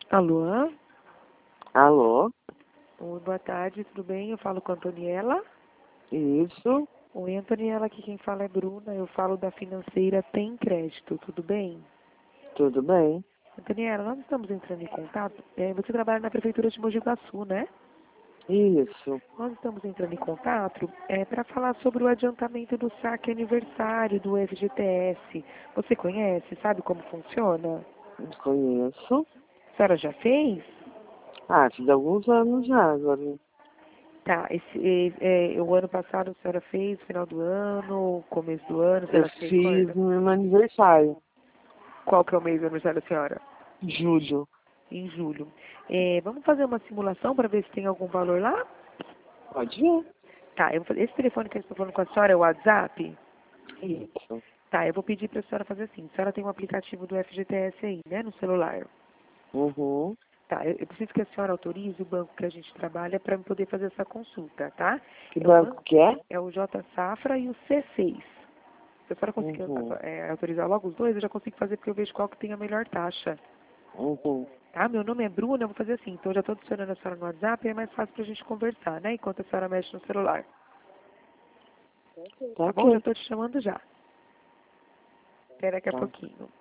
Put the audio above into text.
Alô? Alô? Oi, boa tarde, tudo bem? Eu falo com a Antoniela. Isso, Oi, Antoniela, aqui quem fala é Bruna. Eu falo da financeira Tem Crédito, tudo bem? tudo bem? Antoniela, nós estamos entrando em contato. Você trabalha na Prefeitura de Mogi Guaçu, né? Isso. Nós estamos entrando em contato para falar sobre o adiantamento do saque aniversário do FGTS. Você conhece? Sabe como funciona? Conheço. A senhora já fez? Fiz alguns anos já agora. Tá, o ano passado a senhora fez, final do ano, começo do ano, a Eu senhora se fiz recorda? no meu aniversário, Qual que é o mês do aniversário da senhora? julho. Em julho. Vamos fazer uma simulação para ver se tem algum valor lá? Pode ver. Tá, esse telefone que eu estou falando com a senhora é o WhatsApp? Isso. Tá, eu vou pedir para a senhora fazer assim. A senhora tem um aplicativo do FGTS aí, né, no celular? Uhum. Tá, eu preciso que a senhora autorize o banco que a gente trabalha para poder fazer essa consulta, tá? Que É o banco banco, que é? é o J Safra e o C6. Se a senhora conseguir Uhum. autorizar logo os dois, eu já consigo fazer porque eu vejo qual que tem a melhor taxa. Uhum. Tá? Meu nome é Bruna, eu vou fazer assim. Então, eu já estou adicionando a senhora no WhatsApp e é mais fácil pra gente conversar, né? Enquanto a senhora mexe no celular. Tá Tá bom? Já ok. estou te chamando já. Até daqui a Tá. pouquinho.